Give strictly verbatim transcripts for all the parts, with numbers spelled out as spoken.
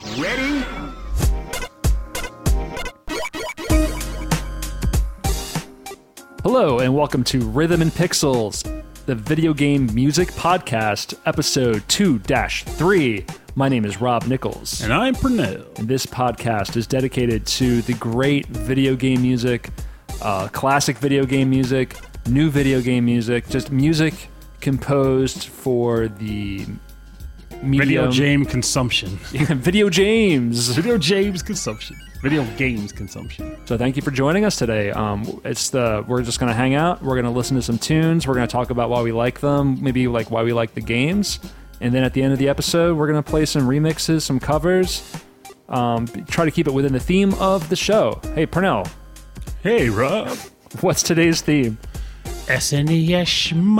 Ready? Hello, and welcome to Rhythm and Pixels, the video game music podcast, episode two dash three. My name is Rob Nichols. And I'm Pernell. And this podcast is dedicated to the great video game music, uh, classic video game music, new video game music, just music composed for the medium. Video game consumption. Video James. Video James consumption. Video games consumption. So thank you for joining us today. Um, it's the we're just going to hang out. We're going to listen to some tunes. We're going to talk about why we like them, maybe like why we like the games. And then at the end of the episode, we're going to play some remixes, some covers, um, try to keep it within the theme of the show. Hey, Pernell. Hey, Rob. What's today's theme? S N E S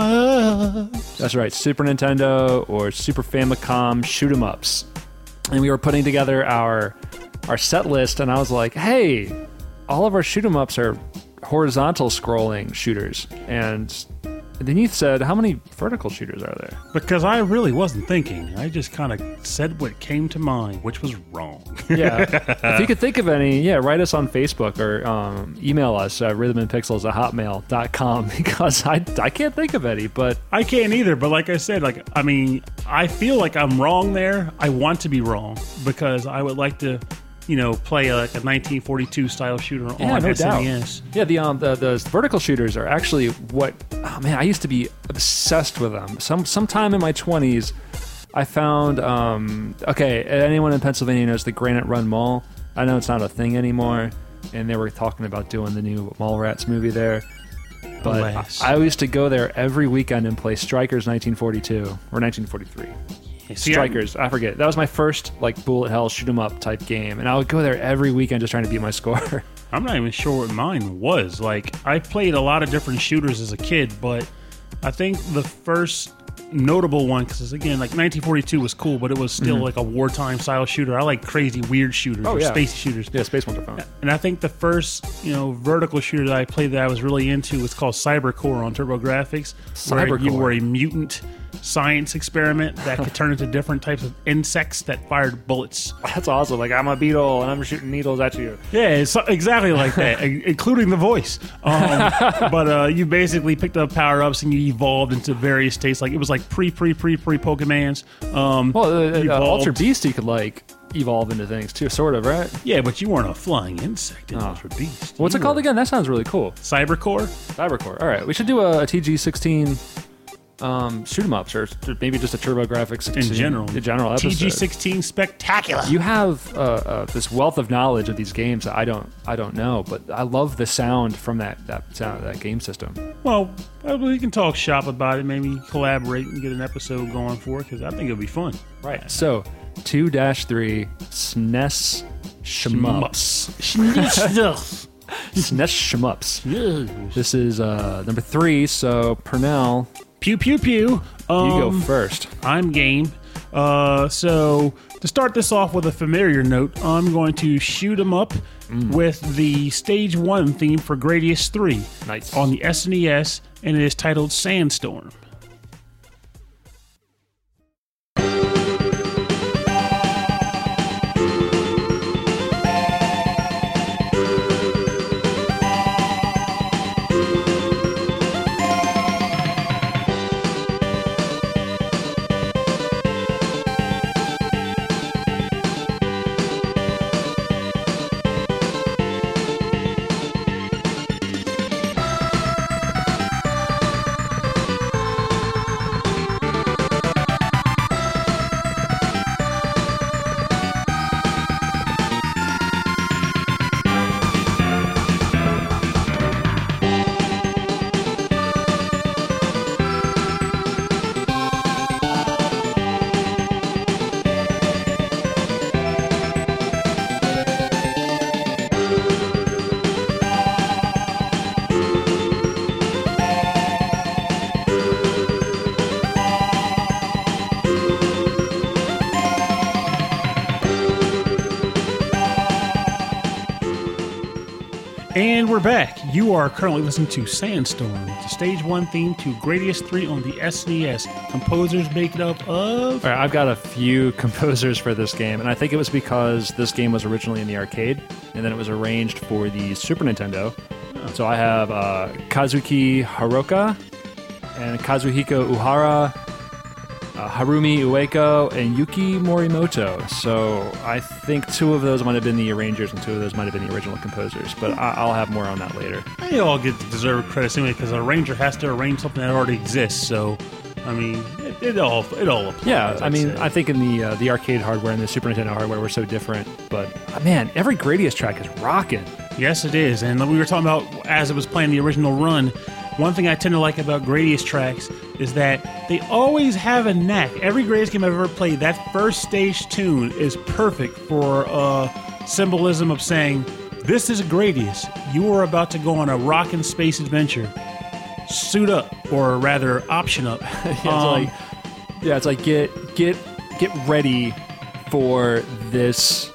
shmups. That's right, Super Nintendo or Super Famicom shoot 'em ups. And we were putting together our our set list, and I was like, hey, all of our shoot 'em ups are horizontal scrolling shooters. And then you said, how many vertical shooters are there? Because I really wasn't thinking. I just kind of said what came to mind, which was wrong. Yeah. If you could think of any, yeah, write us on Facebook or um, email us at rhythmandpixels at hotmail dot com because I, I can't think of any, but... I can't either, but like I said, like I mean, I feel like I'm wrong there. I want to be wrong because I would like to... you know, play like a nineteen forty-two style shooter yeah, on no S N E S. Doubt. Yeah, the, um, the the vertical shooters are actually what. Oh man, I used to be obsessed with them. Some sometime in my twenties, I found. Um, okay, anyone in Pennsylvania knows the Granite Run Mall. I know it's not a thing anymore, and they were talking about doing the new Mallrats movie there. But Alas. I, I used to go there every weekend and play Strikers nineteen forty-two or nineteen forty-three. See, Strikers, I forget. That was my first like bullet hell shoot 'em up type game, and I would go there every weekend just trying to beat my score. I'm not even sure what mine was. Like, I played a lot of different shooters as a kid, but I think the first notable one, because again, like nineteen forty-two was cool, but it was still mm-hmm. like a wartime style shooter. I like crazy weird shooters oh, or yeah. space shooters. Yeah, space ones are fun. And I think the first, you know, vertical shooter that I played that I was really into was called Cybercore on TurboGrafx, where Cybercore. you were a mutant science experiment that could turn into different types of insects that fired bullets. That's awesome. Like, I'm a beetle and I'm shooting needles at you. Yeah, it's exactly like that, including the voice. Um, but uh, you basically picked up power-ups and you evolved into various states. Like, it was like pre, pre, pre, pre Pokemans. Um, well, uh, uh, evolved. Ultra Beast, you could, like, evolve into things, too, sort of, right? Yeah, but you weren't a flying insect in oh. Ultra Beast. What's you it called were... again? That sounds really cool. Cybercore? Cybercore. All right, we should do a, a T G sixteen... Um, shoot 'em ups, or maybe just a TurboGrafx in general. In general, episode. T G sixteen spectacular. You have uh, uh, this wealth of knowledge of these games that I don't, I don't know, but I love the sound from that that sound that game system. Well, we can talk shop about it. Maybe collaborate and get an episode going for it because I think it'll be fun. Right. So, two dash three S N E S shmups. Shmups. S N E S shmups. This is uh, number three. So, Pernell. Pew, pew, pew. Um, you go first. I'm game. Uh, so, to start this off with a familiar note, I'm going to shoot 'em up mm. with the Stage one theme for Gradius three. Nice. On the S N E S, and it is titled Sandstorm. And we're back. You are currently listening to Sandstorm, the Stage one theme to Gradius three on the S N E S. Composers make it up of... All right, I've got a few composers for this game, and I think it was because this game was originally in the arcade, and then it was arranged for the Super Nintendo. Oh. So I have uh, Kazuki Haruka, and Kazuhiko Uhara, Uh, Harumi Ueko, and Yuki Morimoto. So I think two of those might have been the arrangers and two of those might have been the original composers, but I- I'll have more on that later. They all get deserved credit anyway because an arranger has to arrange something that already exists. So, I mean, it, it all it all applies. Yeah, I I'd mean, say. I think in the uh, the arcade hardware and the Super Nintendo hardware were so different, but uh, man, every Gradius track is rocking. Yes, it is. And we were talking about as it was playing the original run. One thing I tend to like about Gradius tracks is that they always have a knack. Every Gradius game I've ever played, that first stage tune is perfect for uh, symbolism of saying, this is a Gradius. You are about to go on a rockin' space adventure. Suit up, or rather, option up. yeah, it's Um, like, yeah, it's like get get get ready for this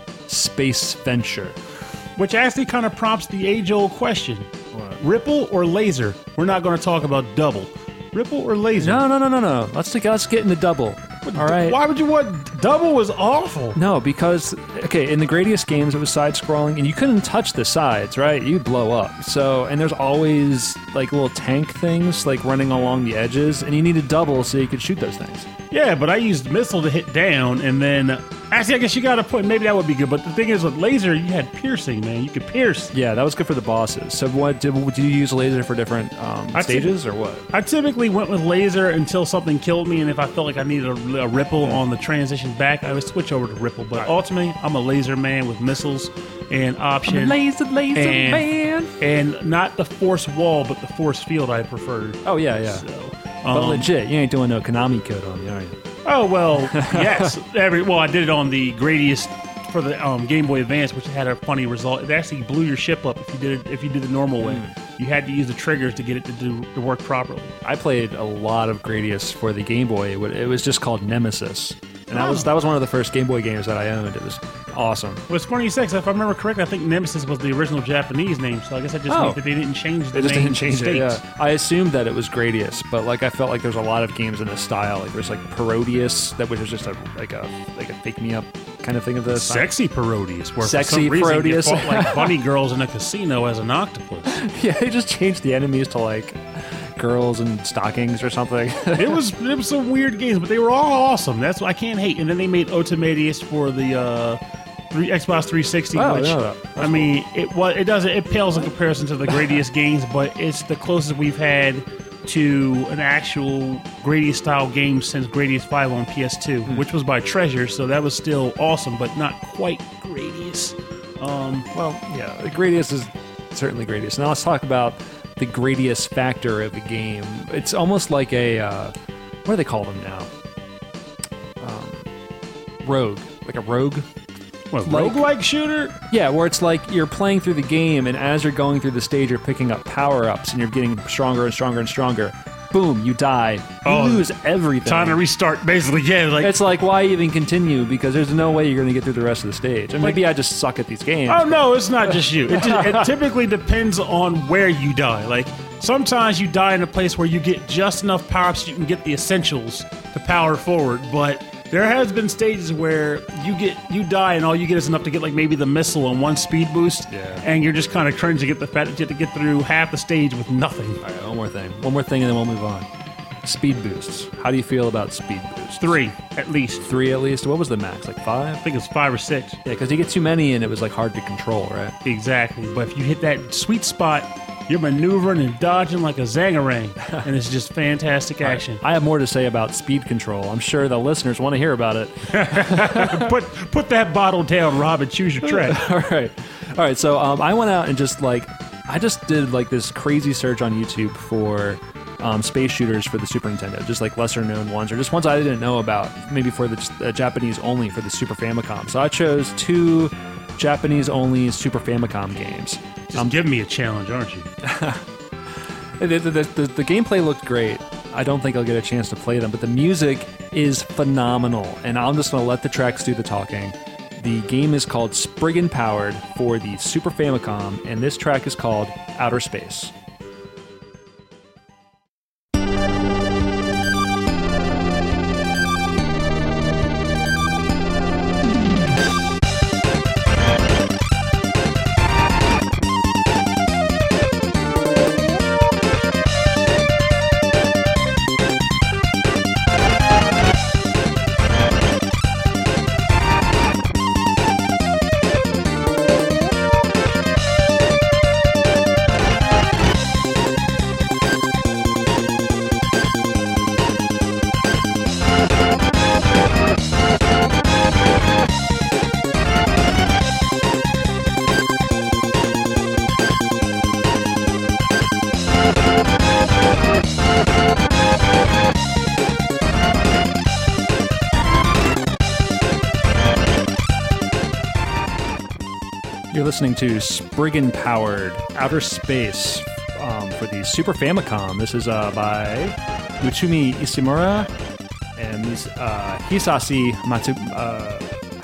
space venture. Which actually kind of prompts the age-old question. What? Ripple or laser? We're not going to talk about double. Ripple or laser? No, no, no, no, no. Let's take, let's get into double. All right. Why would you want... Double was awful. No, because okay, in the Gradius games it was side-scrolling, and you couldn't touch the sides, right? You'd blow up. So, and there's always like little tank things like running along the edges, and you needed double so you could shoot those things. Yeah, but I used missile to hit down, and then... Actually, I guess you got to put... Maybe that would be good, but the thing is, with laser, you had piercing, man. You could pierce. Yeah, that was good for the bosses. So, what did, did you use laser for different um, I stages or what? I typically went with laser until something killed me, and if I felt like I needed a, a ripple on the transition back, I would switch over to ripple. But ultimately, I'm a laser man with missiles and option. I'm a laser, laser and, man. And not the force wall, but the force field I preferred. Oh, yeah, yeah. So, But um, legit, you ain't doing no Konami code on me, are you? Oh well, yes. Every well, I did it on the Gradius for the um, Game Boy Advance, which had a funny result. It actually blew your ship up if you did it if you did the normal way. Mm. You had to use the triggers to get it to do to work properly. I played a lot of Gradius for the Game Boy. It was just called Nemesis, and that Oh. was that was one of the first Game Boy games that I owned. It was awesome. Well, it's funny you say, 'cause if I remember correctly, I think Nemesis was the original Japanese name. So I guess that just Oh. means that they didn't change the They just name didn't change to it. States. Yeah, I assumed that it was Gradius, but like I felt like there's a lot of games in this style. Like there's like Parodius, that which was just a like a like a fake me up kind of thing of this. Sexy Parodius, where Sexy for some reason Parodius. you fought like bunny girls in a casino as an octopus. Yeah, they just changed the enemies to like girls in stockings or something. It was it was some weird games, but they were all awesome. That's what I can't hate. And then they made Otomedius for the uh, three, Xbox three sixty, Oh, which yeah, I mean, it was it doesn't it pales in comparison to the Gradius games, but it's the closest we've had to an actual Gradius style game since Gradius five on P S two, Hmm. which was by Treasure, so that was still awesome, but not quite Gradius. Um, Well, yeah, the Gradius is certainly Gradius. Now let's talk about the Gradius factor of the game. It's almost like a uh, what do they call them now? Um, rogue, like a rogue. what, Like- roguelike shooter? Yeah, where it's like you're playing through the game, and as you're going through the stage, you're picking up power ups, and you're getting stronger and stronger and stronger. Boom, you die. You Oh, lose everything. Time to restart, basically. Yeah, like It's like, why even continue? Because there's no way you're going to get through the rest of the stage. And maybe I just suck at these games. oh no, it's not just you. It, just, it typically depends on where you die. Like sometimes you die in a place where you get just enough power ups so you can get the essentials to power forward, but there has been stages where you get you die and all you get is enough to get like maybe the missile and one speed boost, Yeah. and you're just kind of cringing at the fact that you have to get through half the stage with nothing. All right, one more thing. One more thing, and then we'll move on. Speed boosts. How do you feel about speed boosts? Three at least. Three at least. What was the max? Like five? I think it's five or six. Yeah, because you get too many, and it was like hard to control, right? Exactly. But if you hit that sweet spot, you're maneuvering and dodging like a zangarang, and it's just fantastic action. I have more to say about speed control. I'm sure the listeners want to hear about it. put put that bottle down, Rob, and choose your track. All right. All right. So um, I went out and just like, I just did like this crazy search on YouTube for um, space shooters for the Super Nintendo, just like lesser known ones or just ones I didn't know about, maybe for the uh, Japanese only for the Super Famicom. So I chose two Japanese only Super Famicom games. Just give me a challenge, aren't you? The, the, the, the, the gameplay looked great. I don't think I'll get a chance to play them, but the music is phenomenal, and I'm just going to let the tracks do the talking. The game is called Spriggan Powered for the Super Famicom, and this track is called Outer Space. You're listening to Spriggan Powered Outer Space um, for the Super Famicom. This is uh, by Mutsumi Ishimura and uh, Hisashi Matsu, uh,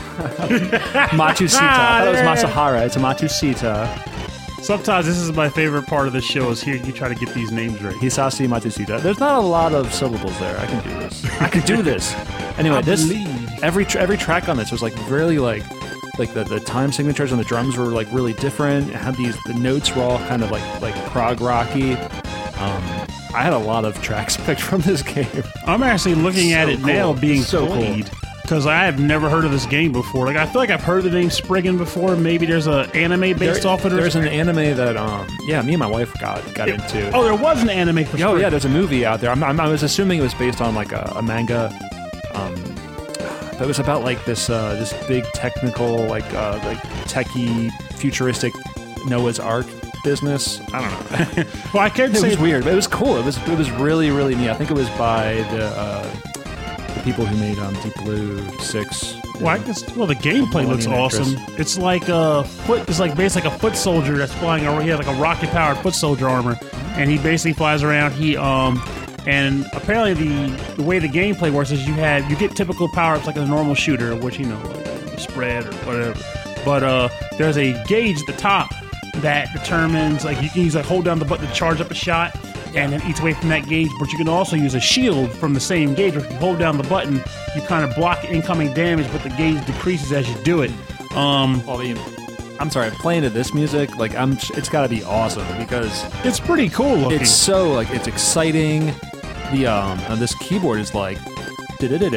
Matsushita. I thought it was Masahara. It's a Matsushita. Sometimes this is my favorite part of the show is hearing you try to get these names right. Hisashi Matsushita. There's not a lot of syllables there. I can do this. I can do this. Anyway, I this believe. every tr- every track on this was like really like. Like the, the time signatures on the drums were like really different. It had these the notes were all kind of like like prog rocky. Um, I had a lot of tracks picked from this game. I'm actually looking So at it cool. now being So cool. played because I have never heard of this game before. Like I feel like I've heard the name Spriggan before. Maybe there's an anime based There- off it. Or There's an something. anime that um yeah me and my wife got got into. Oh, there was an anime for Oh Spriggan. yeah, there's a movie out there. I'm, I'm, I was assuming it was based on like a, a manga. Um, but it was about like this uh, this big technical like uh, like techie futuristic Noah's Ark business. I don't know. Well, I can't It say was weird, but it was cool. It was it was really really neat. I think it was by the uh, the people who made um, Deep Blue Six. Well, I guess, well, the gameplay looks Millennium awesome. Actress. It's like a foot. It's like basically like a foot soldier that's flying around. He has like a rocket powered foot soldier armor, and he basically flies around. He um, and apparently the the way the gameplay works is you have you get typical power ups like a normal shooter, which you know like the spread or whatever. But uh, there's a gauge at the top that determines like you can use like hold down the button to charge up a shot. And then eats away from that gauge, but you can also use a shield from the same gauge. If you hold down the button, you kind of block incoming damage, but the gauge decreases as you do it. Um, Well, I mean, I'm sorry, playing to this music, like I'm, it's got to be awesome because it's pretty cool looking. it's so like it's exciting. The um, and this keyboard is like, and then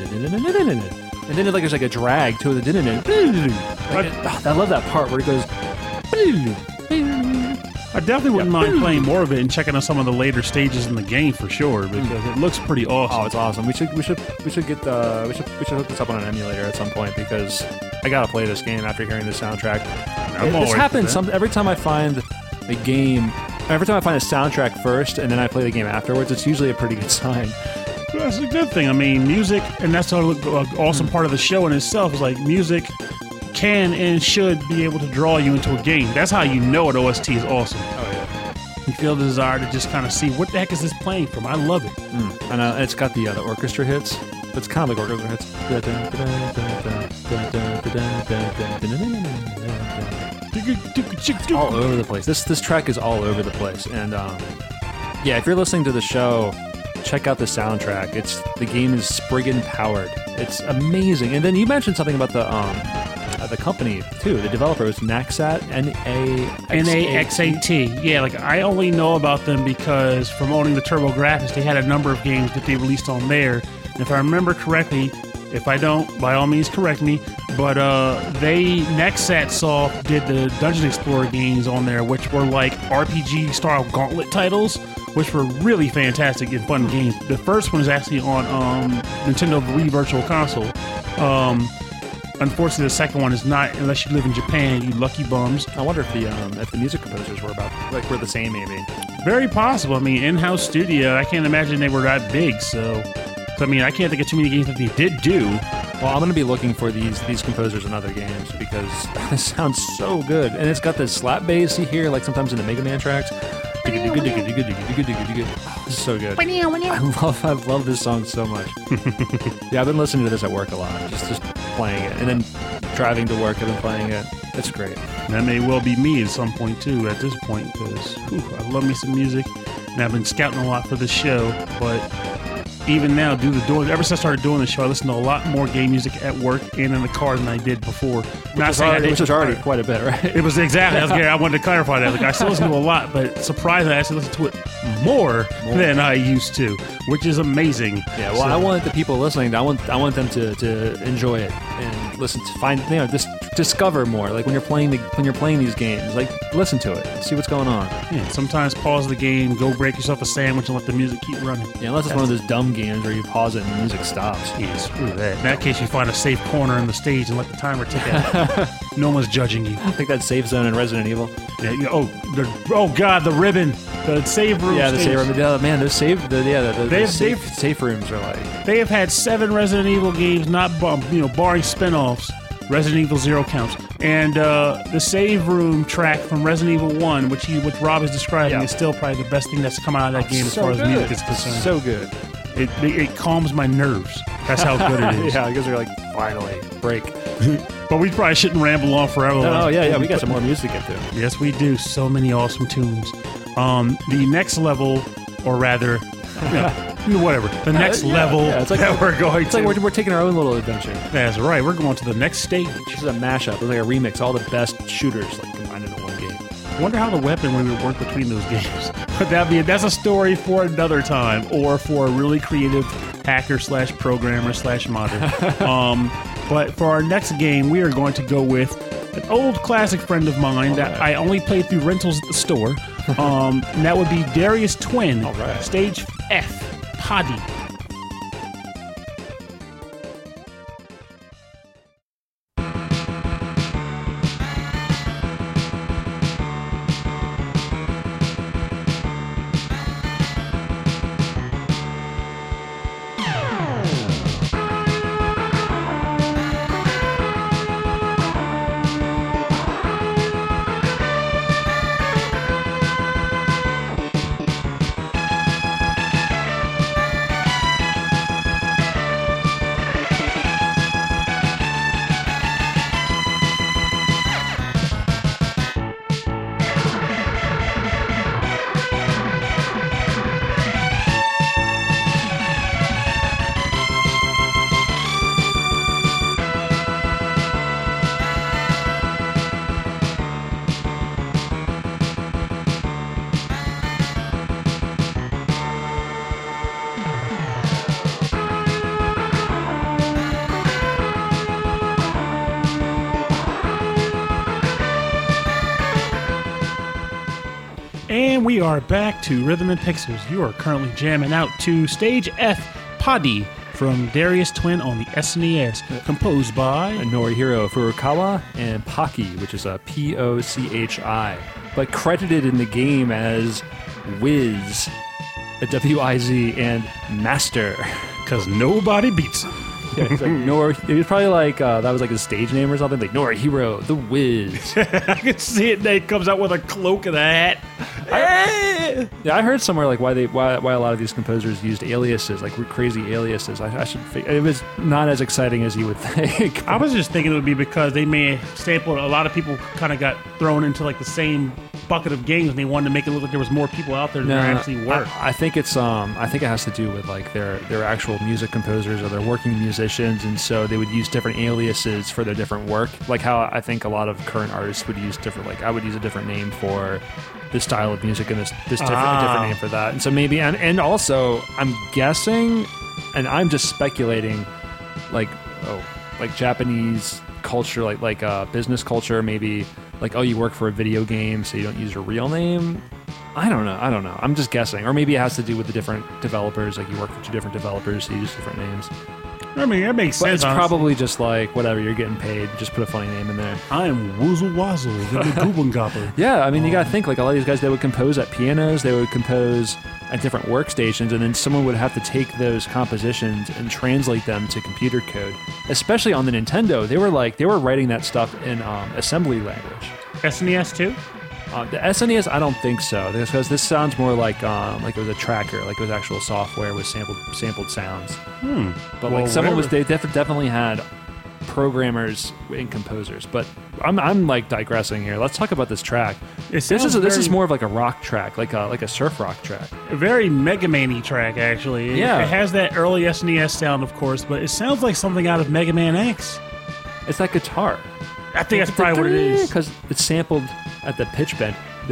it, like there's like a drag to it. Like, I love that part where it goes. I definitely wouldn't mind playing more of it and checking out some of the later stages in the game for sure because it looks pretty awesome. Oh, it's awesome. We should we should we should get the we should we should hook this up on an emulator at some point because I gotta play this game after hearing the soundtrack. I'm It- all this right happens with that. some every time I find a game. Every time I find a soundtrack first and then I play the game afterwards, it's usually a pretty good sign. That's a good thing. I mean, music, and that's an awesome part of the show in itself is like music can and should be able to draw you into a game. That's how you know an O S T is awesome. Oh yeah. You feel the desire to just kind of see what the heck is this playing from. I love it. Mm. And uh, it's got the uh, the orchestra hits. It's kind of like orchestra hits. All over the place. This this track is all over the place. And um, yeah, if you're listening to the show, check out the soundtrack. It's the game is Spriggan powered. It's amazing. And then you mentioned something about the um uh, the company too. The developer was Naxat, N A N A X A T. Yeah, like I only know about them because from owning the TurboGrafx, they had a number of games that they released on there. And if I remember correctly, if I don't, by all means correct me, but uh, they, Nexat Soft did the Dungeon Explorer games on there, which were like R P G-style gauntlet titles, which were really fantastic and fun games. The first one is actually on um, Nintendo Wii Virtual Console. Um, unfortunately, the second one is not, unless you live in Japan, you lucky bums. I wonder if the um, if the music composers were about like were the same maybe. Very possible. I mean, in-house studio, I can't imagine they were that big, so... I mean, I can't think of too many games that they did do. Well, I'm going to be looking for these these composers in other games because this sounds so good. And it's got this slap bass you hear like sometimes in the Mega Man tracks. Oh, this is so good. I love I love this song so much. Yeah, I've been listening to this at work a lot, just just playing it. And then driving to work. I've been playing it. It's great. That may well be me at some point too. At this point, because I love me some music, and I've been scouting a lot for this show. But even now, do the doing. Ever since I started doing the show, I listen to a lot more game music at work and in the car than I did before. Which is already, which is already quite a bit, right? It was exactly. I, was, I wanted to clarify that. Like, I still listen to a lot, but surprisingly, I actually listen to it more, more than I used to, which is amazing. Yeah. Well, so, I want the people listening. I want I want them to, to enjoy it and listen to find you know just discover more. Like when you're playing the when you're playing these games, like listen to it, see what's going on. Yeah. Sometimes pause the game, go break yourself a sandwich, and let the music keep running. Yeah. Unless it's That's one of those dumb games where you pause it and the music stops. Yeah. Screw that. In that case, you find a safe corner in the stage and let the timer tick out. No one's judging you. I think that safe zone in Resident Evil. Yeah. yeah oh. The, oh God. The ribbon. The save room. Yeah. The stage. save room. Yeah, man. Those save. The, yeah. The, the, they've, the safe, safe rooms are like. They have had seven Resident Evil games, not you know barring spinoffs. Resident Evil Zero counts, and uh, the save room track from Resident Evil One, which he, which Rob is describing, yeah. is still probably the best thing that's come out of that game so as far good. as music is concerned. So good. It, it it calms my nerves. That's how good it is. Yeah, because you're like finally break. But we probably shouldn't ramble on forever. No, no, yeah, yeah, we got some more music to get to. Yes, we do. So many awesome tunes. Um, the next level, or rather. You know, whatever. The next yeah, level yeah, it's like that we're going it's to. It's like we're, we're taking our own little adventure. That's right. We're going to the next stage. This is a mashup. It's like a remix. All the best shooters like combined into one game. I wonder how the weapon would work between those games. But that be that's a story for another time, or for a really creative hacker slash programmer slash modder. um, but for our next game, we are going to go with an old classic friend of mine that right. I only played through rentals at the store. Um, and that would be Darius Twin. All right. Stage F. Paddy. And we are back to Rhythm and Pixels. You are currently jamming out to Stage F, Paddy, from Darius Twin on the S N E S, composed by Norihiro Furukawa and Pocky, which is a P O C H I, but credited in the game as Wiz, a W I Z, and Master. Because nobody beats him. Yeah, he's like Nor. He was probably like uh, that was like his stage name or something, like Norihiro, the Wiz. I can see it. He comes out with a cloak and a hat. I, yeah, I heard somewhere like why they why why a lot of these composers used aliases, like crazy aliases. I, I should. Figure, it was not as exciting as you would think. I was just thinking it would be because they may have sampled. A lot of people kind of got thrown into like the same bucket of games, and they wanted to make it look like there was more people out there than no, there actually were. I, I think it's um I think it has to do with like their their actual music composers or their working musicians, and so they would use different aliases for their different work. Like how I think a lot of current artists would use different. Like I would use a different name for this style of music and this this different, ah. different name for that. And so maybe and and also I'm guessing, and I'm just speculating, like oh like Japanese culture, like like uh, business culture, maybe. Like, oh, you work for a video game, so you don't use your real name? I don't know. I don't know. I'm just guessing. Or maybe it has to do with the different developers. Like, you work for two different developers, so you use different names. I mean, that makes but sense. It's honestly. Probably just like, whatever, you're getting paid. Just put a funny name in there. I'm Woozle Wazzle, the Goobengopper. Yeah, I mean, um, you got to think, like, a lot of these guys, they would compose at pianos, they would compose at different workstations, and then someone would have to take those compositions and translate them to computer code. Especially on the Nintendo, they were like, they were writing that stuff in um, assembly language. S N E S too? Uh, the S N E S, I don't think so, because this sounds more like um, like it was a tracker, like it was actual software with sampled sampled sounds. Hmm. But well, like someone whatever. was, they def- definitely had programmers and composers. But I'm, I'm like digressing here. Let's talk about this track. It This is sounds a, this very- is more of like a rock track, like a like a surf rock track. A very Mega Man-y track, actually. It, Yeah. it has that early S N E S sound, of course, but it sounds like something out of Mega Man X. It's that guitar. I think that's probably what it is. Because it's sampled at the pitch bend. The,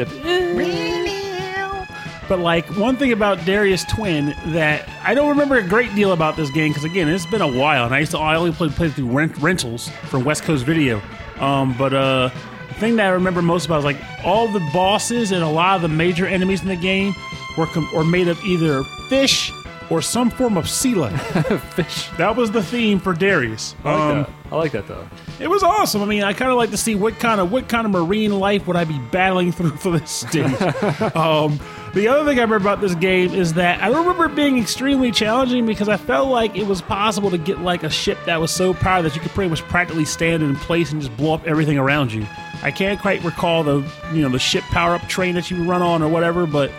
But like one thing about Darius Twin that I don't remember a great deal about this game because again it's been a while and I used to I only play, play through rent, rentals from West Coast Video. Um, but uh, the thing that I remember most about is like all the bosses and a lot of the major enemies in the game were com- were made of either fish or some form of sea life. fish. That was the theme for Darius. I like Um, that. I like that though. It was awesome. I mean, I kind of like to see what kind of what kind of marine life would I be battling through for this stage. um, the other thing I remember about this game is that I don't remember it being extremely challenging because I felt like it was possible to get like a ship that was so powered that you could pretty much practically stand in place and just blow up everything around you. I can't quite recall the you know the ship power up train that you run on or whatever, but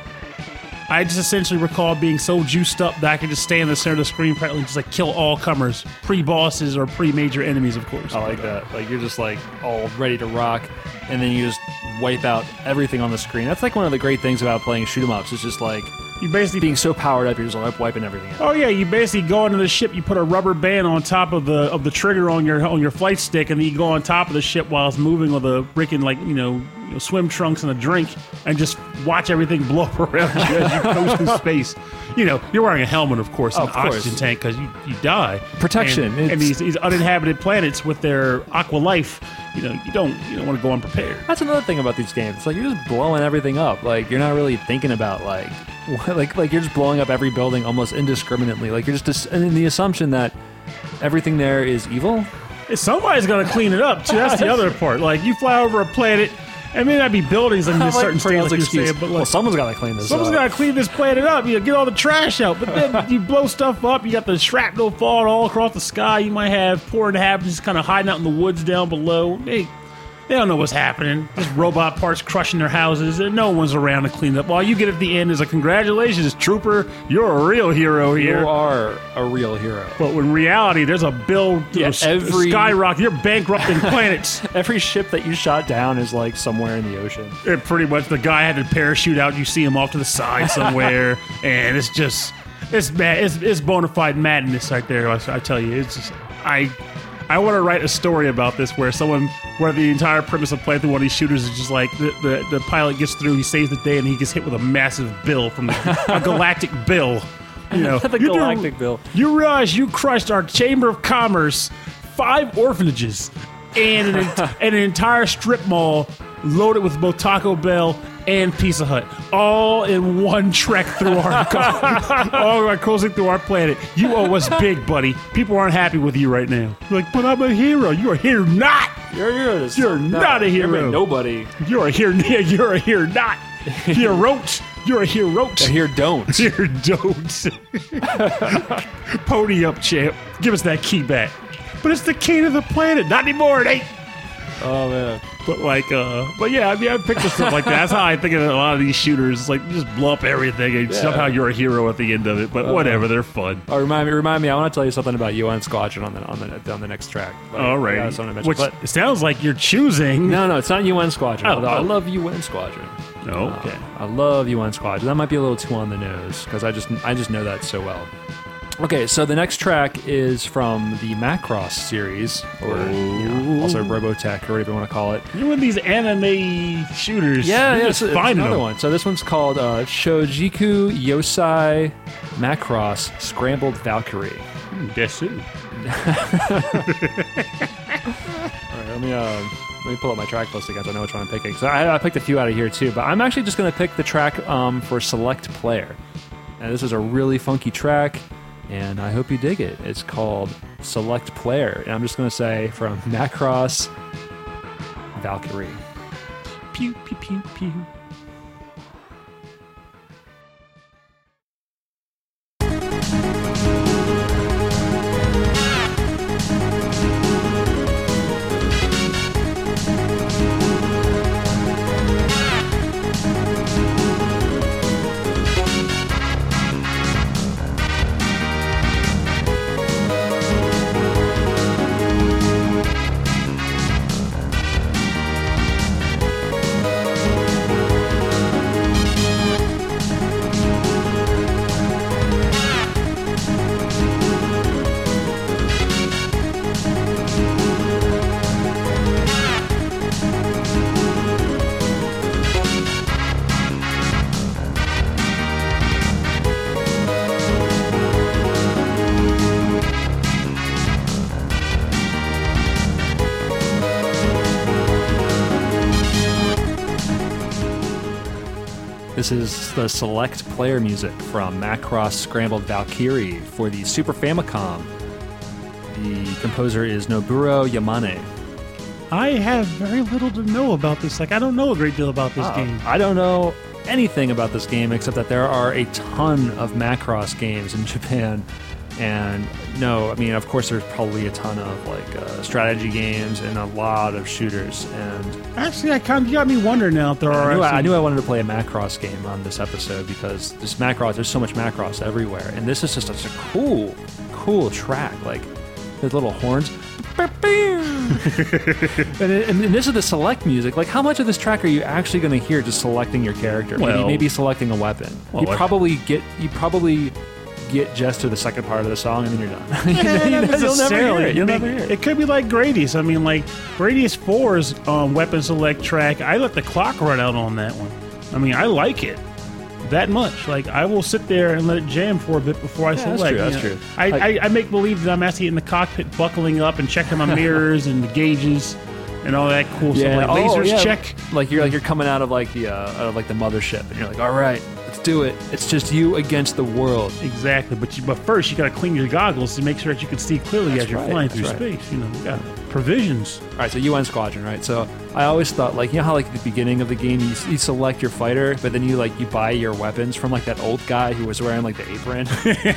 I just essentially recall being so juiced up that I could just stay in the center of the screen practically just like kill all comers, pre-bosses or pre-major enemies, of course. I like that. Like you're just like all ready to rock, and then you just wipe out everything on the screen. That's like one of the great things about playing shoot 'em ups. It's just like You basically being so powered up, you're just like wiping everything out. Oh yeah, you basically go into the ship. You put a rubber band on top of the of the trigger on your on your flight stick, and then you go on top of the ship while it's moving with a freaking like you know, you know swim trunks and a drink, and just watch everything blow up around you as you coast through space. You know, you're wearing a helmet, of course, Oh, and of an course. oxygen tank because you, you die. Protection. And, and It's- these, these uninhabited planets with their aqua life. You know, you don't you don't want to go unprepared. That's another thing about these games. It's like you're just blowing everything up. Like you're not really thinking about like, what- like like you're just blowing up every building almost indiscriminately. Like you're just dis- and in the assumption that everything there is evil. Somebody's gonna clean it up too. That's the other part. Like you fly over a planet, and may not be buildings in this Like certain state, like Freel's you're excuse. saying, but well, like someone's got to clean this someone's up. got to clean this planet up. You know, get all the trash out. But then you blow stuff up. You got the shrapnel falling all across the sky. You might have poor inhabitants kind of hiding out in the woods down below. They, they don't know what's happening. Just robot parts crushing their houses, and no one's around to clean it up. All you get at the end is a congratulations, trooper. You're a real hero here. You are a real hero. But in reality, there's a bill to Yeah, the every- skyrocket. You're bankrupting planets. Every ship that you shot down is like somewhere in the ocean. It pretty much the guy had to parachute out. You see him off to the side somewhere, and it's just it's mad. It's, it's bona fide madness right there. I, I tell you, it's just I I want to write a story about this where someone where the entire premise of playing through one of these shooters is just like the the, the pilot gets through, he saves the day, and he gets hit with a massive bill from the, a galactic bill. You know, The you do- galactic bill. You realize you crushed our Chamber of Commerce, five orphanages, and an, ent- and an entire strip mall loaded with both Taco Bell and Pizza Hut, all in one trek through our all our coasting through our planet. You owe us big, buddy. People aren't happy with you right now. Like, but I'm a hero. You are here not. You're a hero. This- You're no, not a hero. You're nobody. You're a here. You're a here not. Hero. You're a hero. Here don't. Here don't. Pony up, champ. Give us that key back. But it's the king of the planet. Not anymore, it ain't. Oh man. But like, uh, but yeah, I mean, I picture stuff like that. That's how I think of a lot of these shooters. It's like you just blow up everything, and Yeah. somehow you're a hero at the end of it. But whatever, they're fun. Oh, remind me. Remind me. I want to tell you something about U N Squadron on the on the on the next track. Like, All I right, got something to mention. which But- it sounds like you're choosing. no, no, it's not U N Squadron. Oh, although I oh. love U N Squadron. No, okay. Uh, I love U N Squadron. That might be a little too on the nose because I just I just know that so well. Okay, so the next track is from the Macross series, or you know, also Robotech, or whatever you want to call it. You and these anime shooters. Yeah, you're yeah, just it's, it's finding another them. one. So this one's called uh, Shojiku Yosai Macross Scrambled Valkyrie. Guess who? All right, let me uh, let me pull up my track list again so I know which one I'm picking. So I, I picked a few out of here too, but I'm actually just going to pick the track um, for Select Player. And this is a really funky track, and I hope you dig it. It's called Select Player, and I'm just going to say from Macross Valkyrie. Pew pew pew pew. This is the select player music from Macross Scrambled Valkyrie for the Super Famicom. The composer is Nobuo Yamane. I have very little to know about this. Like, I don't know a great deal about this Uh, game. I don't know anything about this game except that there are a ton of Macross games in Japan. And no, I mean, of course, there's probably a ton of like uh, strategy games and a lot of shooters. And Actually, I kind of got me wondering now if there are. I knew I, I actually- knew I wanted to play a Macross game on this episode because this Macross, there's so much Macross everywhere, and this is just such a cool, cool track. Like the little horns. and, it, and this is the select music. Like, how much of this track are you actually going to hear just selecting your character? Maybe, Well- maybe selecting a weapon. Well, you I- probably get. You probably. Get just to the second part of the song and then you're done. Yeah, you know, not you'll never hear necessarily. it. You'll I mean, never hear it. it could be like Gradius. I mean, like Gradius four's um, weapon select track. I let the clock run out on that one. I mean, I like it that much. Like, I will sit there and let it jam for a bit before I Yeah, that's select. true, you that's know. true. I, Like- I, I make believe that I'm actually in the cockpit, buckling up and checking my mirrors and the gauges and all that cool stuff. Like oh, lasers yeah. check. Like you're like you're coming out of like the uh, out of like the mothership, and you're like, all right, let's do it. It's just you against the world. Exactly, but you, but first you got to clean your goggles to make sure that you can see clearly That's as you're right, flying that's through right. space. You know, you got provisions. All right, so U N Squadron, right? So I always thought, like, you know how like at the beginning of the game you, you select your fighter, but then you like you buy your weapons from like that old guy who was wearing like the apron.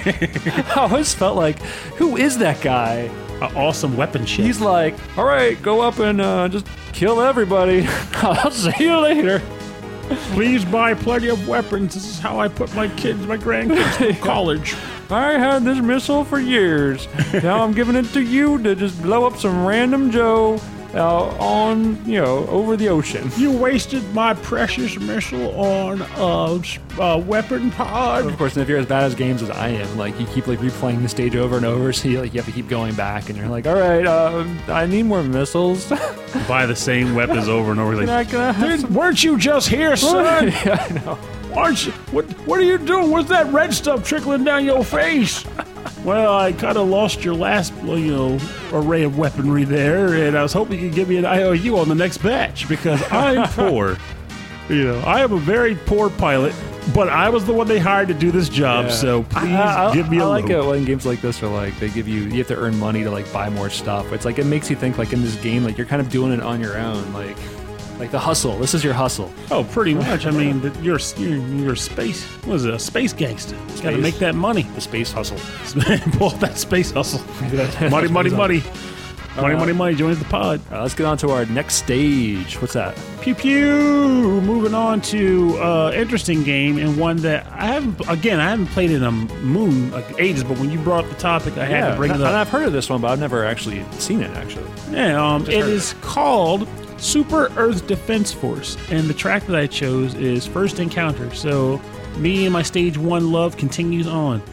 I always felt like, who is that guy? An awesome weapon check. He's like, all right, go up and uh, just kill everybody. I'll see you later. Please buy plenty of weapons. This is how I put my kids, my grandkids through college. I had this missile for years. Now I'm giving it to you to just blow up some random Joe uh, on, you know, over the ocean. You wasted my precious missile on a, s- a weapon pod. Of course, and if you're as bad as games as I am, like you keep like replaying the stage over and over, so you, like you have to keep going back, and you're like, all right, uh, I need more missiles. Buy the same weapons over and over. Can I- Like, can I have "Dude, some-" weren't you just here, son? Yeah, I know. Aren't you? What, what are you doing? What's that red stuff trickling down your face? Well, I kind of lost your last, well, you know, array of weaponry there, and I was hoping you could give me an I O U on the next batch because I'm poor. You know, I am a very poor pilot, but I was the one they hired to do this job, Yeah. so please I, I, give me a I like load. it when games like this are like they give you you have to earn money to like buy more stuff. It's like it makes you think like in this game like you're kind of doing it on your own, like like the hustle. This is your hustle. Oh, pretty much. I mean, that you're you're, you're a space. What is it? A space gangster. Got to Space. make that money. The space hustle. Pull that space hustle. Money, money, money. Money, Uh, money, money. Joins the pod. All right, let's get on to our next stage. What's that? Pew pew. Moving on to uh, interesting game and one that I haven't. Again, I haven't played in a moon like ages. But when you brought up the topic, I had to bring and, it and up. I've heard of this one, but I've never actually seen it. Actually, Yeah, um, it heard of is called Super Earth Defense Force, and the track that I chose is First Encounter. So, me and my stage one love continues on.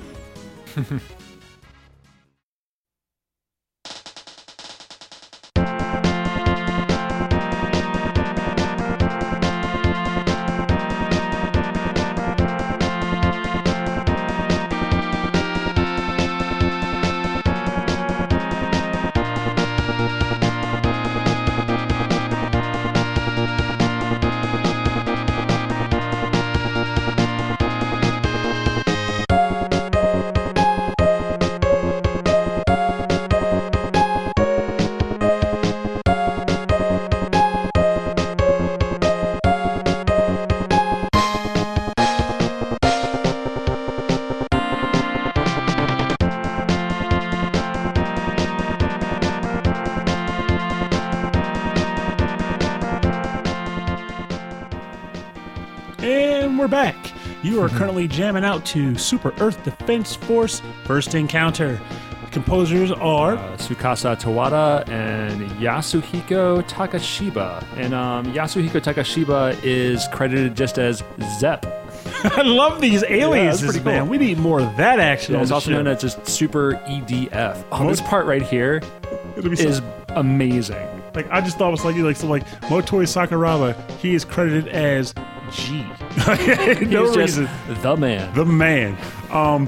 And we're back. You are currently jamming out to Super Earth Defense Force First Encounter. Composers are uh, Tsukasa Tawada and Yasuhiko Takashiba, and um, Yasuhiko Takashiba is credited just as Zep. I love these aliases, pretty cool. man. We need more of that action. Yeah, on it's the also show. known as just Super E D F. Oh, this part right here It'll be so- is amazing. like I just thought it was like like so like Motoi Sakuraba. He is credited as G. no He's just reason. the man. The man. Um,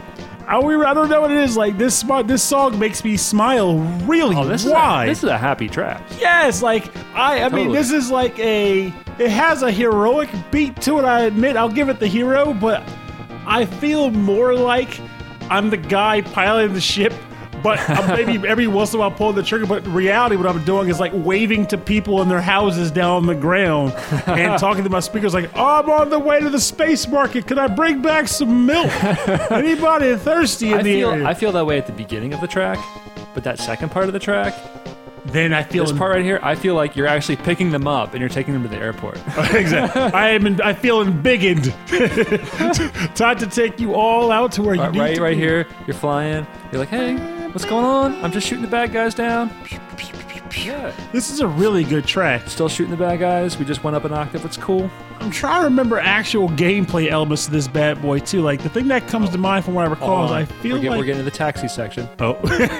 I, I don't know what it is. Like this, sm- this song makes me smile. Really? Oh, this Why? is a, this is a happy track. Yes, like I, I mean, Totally. this is like a. It has a heroic beat to it. I admit, I'll give it the hero, but I feel more like I'm the guy piloting the ship. But I'm maybe every once in a while pulling the trigger. But in reality, what I'm doing is like waving to people in their houses down on the ground and talking to my speakers like, oh, I'm on the way to the space market. Can I bring back some milk? Anybody thirsty in I the feel area? I feel that way at the beginning of the track, but that second part of the track, then I feel this part right here, I feel like you're actually picking them up and you're taking them to the airport. exactly. I am. In, I feel embiggened. Time to take you all out to where you right, need right, to right be. here, you're flying. You're like, hey, what's going on? I'm just shooting the bad guys down. Yeah, This is a really good track. still shooting the bad guys. We just went up an octave. It's cool. I'm trying to remember actual gameplay elements to this bad boy too. Like the thing that comes to mind from what I recall is I feel we're, get- like we're getting to the taxi section. oh,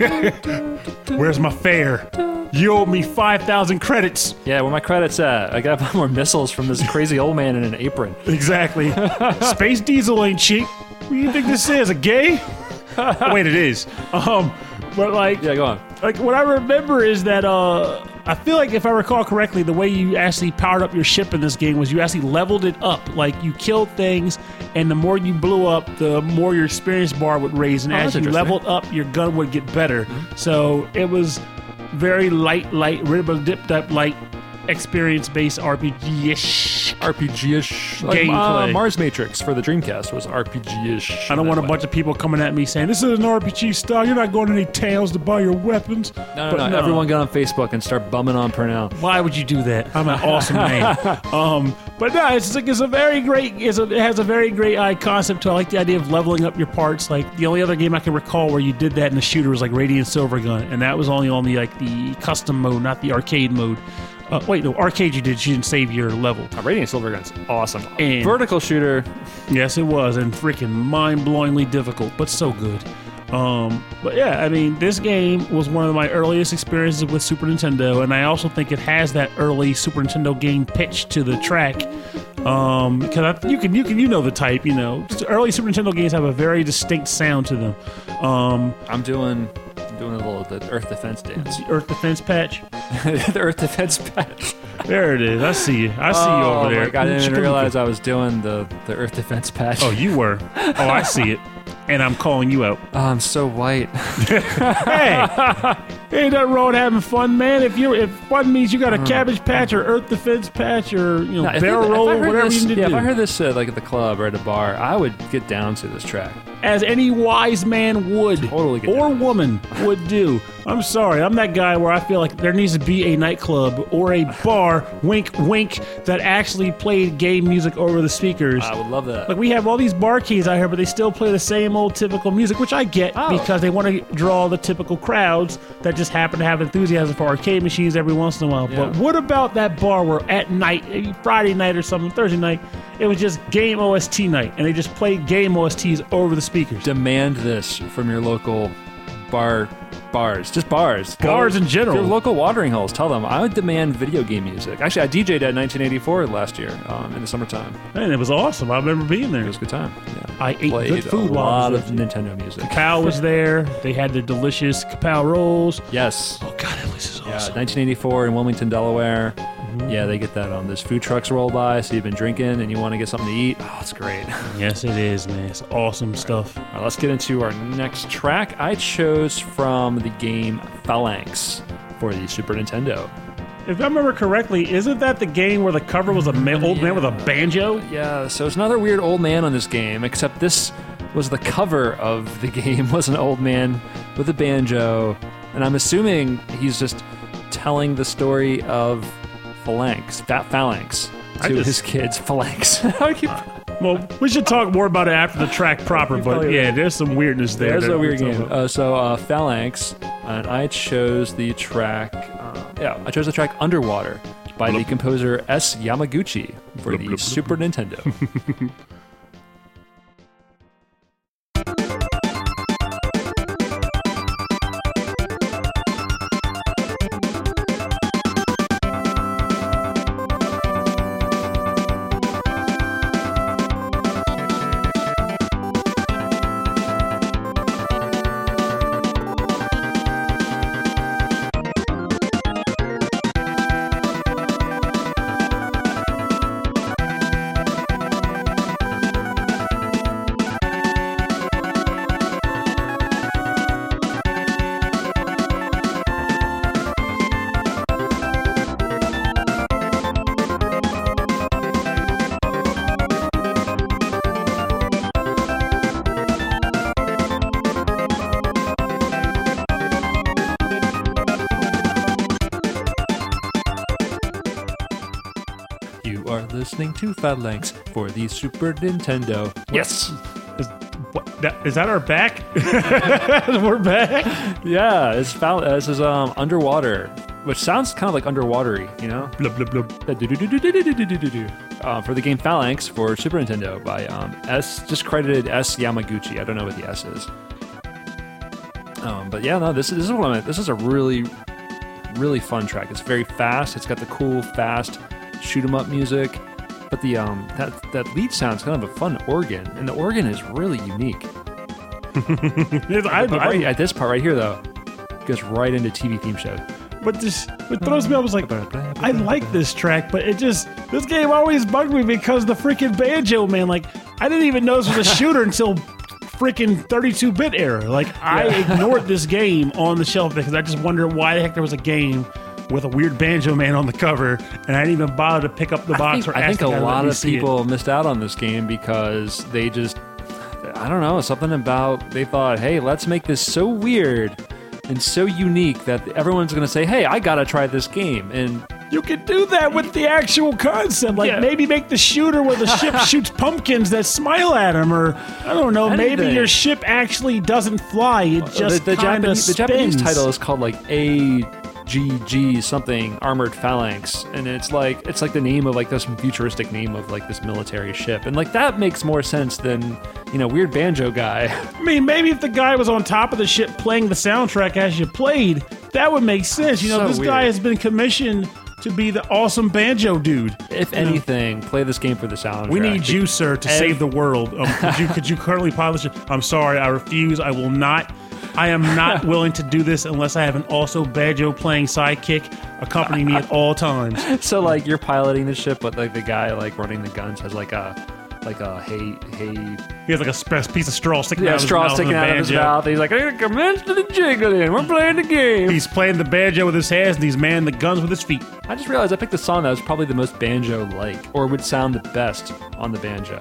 where's my fare? You owe me five thousand credits. Yeah, where my credits at? I got more missiles from this crazy old man in an apron. Exactly. Space Diesel ain't cheap. What do you think this is? A gay? Wait, it is. Um, but like, Yeah, go on. like what I remember is that uh, I feel like if I recall correctly, the way you actually powered up your ship in this game was you actually leveled it up. Like you killed things, and the more you blew up, the more your experience bar would raise, and Oh, as that's you interesting. leveled up, your gun would get better. So it was very light, light, rhythm dipped up, light, experience-based R P G-ish. R P G-ish. Like, uh, Gameplay. Mars Matrix for the Dreamcast was R P G-ish. I don't want a that bunch of people coming at me saying this is an R P G style. You're not going to any towns to buy your weapons. way. No, no, But no, Everyone get on Facebook and start bumming on Purnell. Why would you do that? I'm an awesome man. Um, but no, it's like it's a very great. It's a, it has a very great eye concept. To I like the idea of leveling up your parts. Like the only other game I can recall where you did that in the shooter was like Radiant Silvergun, and that was only on the like the custom mode, not the arcade mode. Uh, wait, no, arcade you did. You didn't save your level. Uh, Radiant Silvergun's awesome. And- Vertical shooter. Yes, it was, and freaking mind-blowingly difficult, but so good. Um, but yeah, I mean, this game was one of my earliest experiences with Super Nintendo, and I also think it has that early Super Nintendo game pitch to the track. Um, because I, you can, you can, you know the type. You know, early Super Nintendo games have a very distinct sound to them. Um, I'm doing I'm doing a little the Earth Defense dance. the Earth Defense Patch. The Earth Defense patch. There it is. I see you. I see you Oh over there. my God, I didn't even realize I was doing the, the Earth Defense patch. Oh, you were. Oh, I see it. And I'm calling you out. Oh, I'm so white. Hey, ain't nothing wrong with having fun, man. If you if fun means you got a cabbage patch or Earth Defense patch or you know Now, if barrel I- if I roll or heard whatever this, you need to yeah, do. if I heard this uh, like at the club or at a bar, I would get down to this track. As any wise man would, Totally get or down. woman would do. I'm sorry, I'm that guy where I feel like there needs to be a nightclub or a bar, wink, wink, that actually played game music over the speakers. I would love that. Like we have all these bar keys out here, but they still play the same old typical music, which I get Oh. because they want to draw the typical crowds that just happen to have enthusiasm for arcade machines every once in a while. Yeah. But what about that bar where at night, maybe Friday night or something, Thursday night, it was just game O S T night, and they just played game O S Ts over the speakers. Demand this from your local bar bars, just bars, Bars in general. Your local watering holes. Tell them I would demand video game music. Actually, I D J'd at nineteen eighty-four last year um, in the summertime. Man, it was awesome. I remember being there. It was a good time. Yeah. I ate Played good food a while I lot was of there. Nintendo music. Kapow was there. They had their delicious Kapow rolls. Yes. Oh God, that place is Yeah, awesome. nineteen eighty-four in Wilmington, Delaware. Mm-hmm. Yeah, they get that. Um, there's food trucks roll by, so you've been drinking and you want to get something to eat. Oh, it's great. Yes, it is, man. It's awesome stuff. All right, let's get into our next track. I chose from the game Phalanx for the Super Nintendo. If I remember correctly, isn't that the game where the cover was a ma- old man with a banjo? Yeah, so it's another weird old man on this game, except this was the cover of the game, was an old man with a banjo, and I'm assuming he's just telling the story of Phalanx, Pha- Phalanx, I to just- his kids. Phalanx. I keep- Well, we should talk more about it after the track proper, but Probably yeah, right. there's some weirdness there. There's that a weird we're game. talking Uh, so uh, Phalanx, and I chose the track. Uh, yeah, I chose the track "Underwater" by the composer S. Yamaguchi for the Super Nintendo. You are listening to Phalanx for the Super Nintendo. Yes! Is, what, that, is that our back? We're back? Yeah, it's Phal- this is um, Underwater, which sounds kind of like underwatery, you know? Blub, blub, blub. Uh, for the game Phalanx for Super Nintendo by um, S, just credited S Yamaguchi. I don't know what the S is. Um, but yeah, no, this is this is one of my, this is a really, really fun track. It's very fast. It's got the cool, fast shoot 'em up music. But the um that that lead sound's kind of a fun organ, and the organ is really unique. I, but I, right at this part right here, though, goes right into T V theme show. But this, what throws me off was like, I like this track, but it just, this game always bugged me because the freaking banjo, man. Like, I didn't even know this was a shooter until freaking thirty-two bit era. Like, yeah. I ignored this game on the shelf because I just wondered why the heck there was a game with a weird banjo man on the cover, and I didn't even bother to pick up the box. I think, or I ask think a lot of people it. missed out on this game because they just, I don't know, something about, they thought, hey, let's make this so weird and so unique that everyone's going to say, hey, I got to try this game. And you could do that with the actual concept. Like, yeah. maybe make the shooter where the ship shoots pumpkins that smile at him, or, I don't know, Anything. maybe your ship actually doesn't fly. It just the, the kind of Japanese, the Japanese title is called, like, A G G something, Armored Phalanx. And it's like, it's like the name of, like, this futuristic name of, like, this military ship. And, like, that makes more sense than, you know, weird banjo guy. I mean, maybe if the guy was on top of the ship playing the soundtrack as you played, that would make sense. You know, so this weird. guy has been commissioned to be the awesome banjo dude. If anything, know? play this game for the soundtrack. We need you, sir, to Ev- save the world. Um, could you could you currently polish it? I'm sorry, I refuse. I will not. I am not willing to do this unless I have an also banjo playing sidekick accompanying me at all times. So, like, you're piloting the ship, but like the guy like running the guns has like a like a hay hay. He has like a piece of straw sticking yeah, out of straw his mouth. sticking out of his mouth. He's like, hey, commence to the jiggling. We're playing the game. He's playing the banjo with his hands, and he's manning the guns with his feet. I just realized I picked the song that was probably the most banjo-like, or would sound the best on the banjo.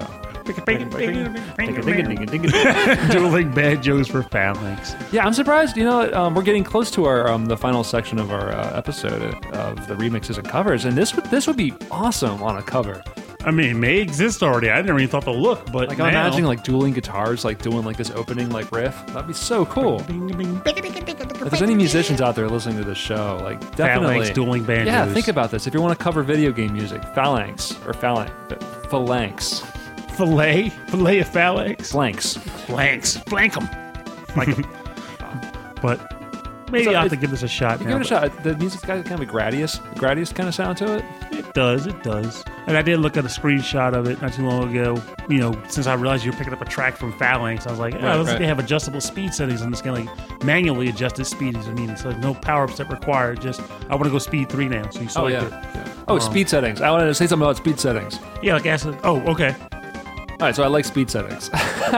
Dueling banjos for Phalanx. Yeah, I'm surprised. You know, um, we're getting close to our um, the final section of our uh, episode of the remixes and covers, and this would this would be awesome on a cover. I mean, it may exist already. I never even thought to look, but like now. I'm imagining like dueling guitars, like doing like this opening like riff. That'd be so cool. If there's any musicians out there listening to this show, like definitely Phalanx dueling banjos. Yeah, think about this. If you want to cover video game music, Phalanx or Phalanx, Phalanx. Filet? Filet of Phalanx? Flanks. Flanks. Flank them. Flank them. But maybe so I'll have to give this a shot now. Give it a shot. The music's got kind of a Gradius, Gradius kind of sound to it. It does, it does. And I did look at a screenshot of it not too long ago. You know, since I realized you were picking up a track from Phalanx, I was like, oh, right, looks right. like they have adjustable speed settings in this game, like manually adjusted speed. I mean, so no power-ups that require just, I want to go speed three now. So you saw oh, yeah. yeah. Oh, um, speed settings. I wanted to say something about speed settings. Yeah, like ask, oh, okay. All right, so I like speed settings.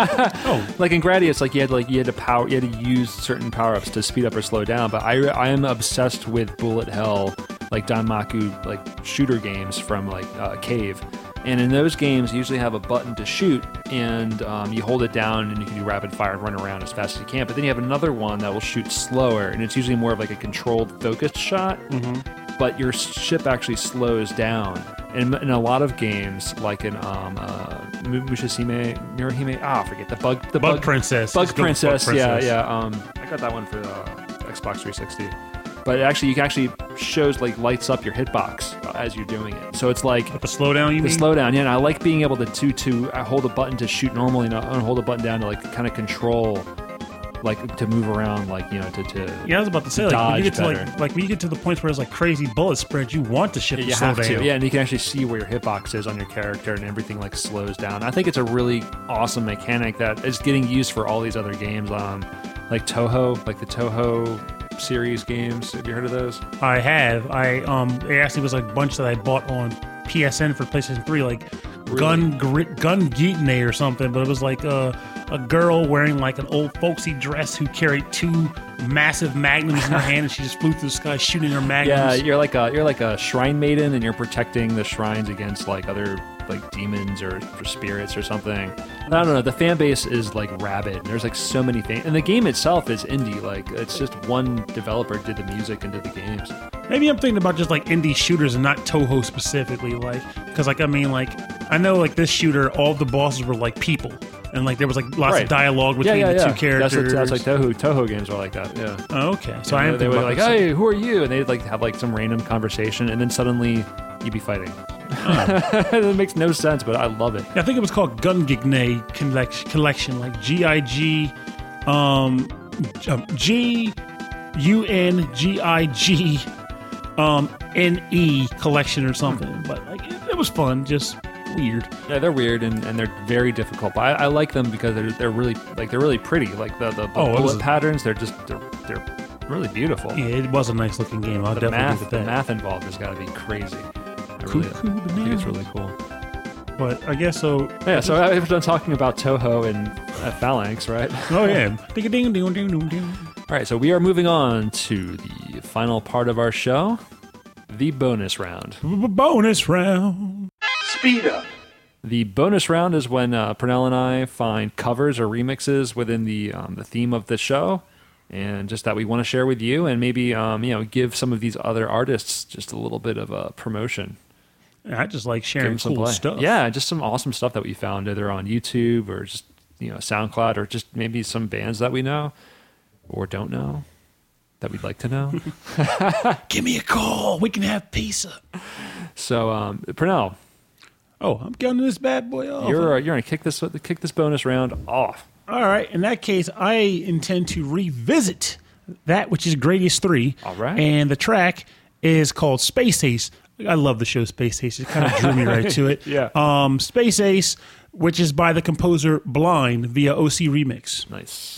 oh, like in Gradius, like you had like you had to power, you had to use certain power ups to speed up or slow down. But I, I am obsessed with bullet hell, like Danmaku, like shooter games from like uh, Cave. And in those games, you usually have a button to shoot, and um, you hold it down, and you can do rapid fire and run around as fast as you can. But then you have another one that will shoot slower, and it's usually more of like a controlled, focused shot. Mm-hmm. But your ship actually slows down. In, in a lot of games, like in um, uh, Mushihime, Murahime, ah, I forget the bug, the bug, bug princess, bug princess, bug yeah, yeah. Um, I got that one for uh, Xbox three sixty. But it actually, you can actually shows like lights up your hitbox as you're doing it. So it's like with the slowdown. You the mean? slowdown, yeah. And I like being able to to to hold a button to shoot normally, and hold a button down to like kind of control. Like to move around, like you know, to, to yeah. I was about to say, like when you get to like, like when you get to the points where it's like crazy bullet spreads, you want the ship yeah, to you slow have down. to, yeah, and you can actually see where your hitbox is on your character, and everything like slows down. I think it's a really awesome mechanic that is getting used for all these other games, um, like Toho, like the Toho series games. Have you heard of those? I have. I um, it actually was a bunch that I bought on P S N for PlayStation three, like really? Gun Grit, Gun Gitane or something. But it was like uh. a girl wearing like an old folksy dress who carried two massive magnums in her hand, and she just flew through the sky shooting her magnums. Yeah, you're like a you're like a shrine maiden, and you're protecting the shrines against like other like demons or, or spirits or something. I don't know. The fan base is like rabid. There's like so many fans, and the game itself is indie. Like it's just one developer did the music and did the games. Maybe I'm thinking about just like indie shooters and not Toho specifically, like because like I mean like I know like this shooter, all the bosses were like people, and like there was like lots Right. of dialogue Yeah, between yeah, the yeah. two characters. That's, what, that's like Toho. Toho games are like that. Yeah. Oh, okay, so And I am they thinking would about like, this. "Hey, who are you?" And they'd like have like some random conversation, and then suddenly you'd be fighting. It makes no sense, but I love it. Yeah, I think it was called Gun Gignay collection, collection like G I G, um, G U N G I G, um, N E collection or something. But like, it, it was fun, just weird. Yeah, they're weird and, and they're very difficult. But I, I like them because they're they're really like they're really pretty. Like the the, the Oh, it bullet was- patterns, they're just they're they're really beautiful. Yeah, it was a nice looking game. I'll The definitely math, give it the that. math involved has got to be crazy. I really, Cuckoo I think it's banana. really cool. But I guess so. Yeah, so I've done talking about Toho and uh, Phalanx, right? Oh yeah, ding ding ding ding ding ding. All right, so we are moving on to the final part of our show, the bonus round. Bonus round. Speed up. The bonus round is when uh, Pernell and I find covers or remixes within the um, the theme of the show, and just that we want to share with you, and maybe um, you know give some of these other artists just a little bit of a promotion. I just like Give sharing them some cool play. stuff. Yeah, just some awesome stuff that we found either on YouTube or just you know SoundCloud or just maybe some bands that we know or don't know that we'd like to know. Give me a call. We can have pizza. So um, Pernell, Oh, I'm counting this bad boy off. you're uh, you're gonna kick this kick this bonus round off. All right. In that case, I intend to revisit that which is Greatest Three. All right. And the track is called Space Ace. I love the show Space Ace. It kind of drew me right to it. Yeah. Um, Space Ace, which is by the composer Blind via O C Remix. Nice.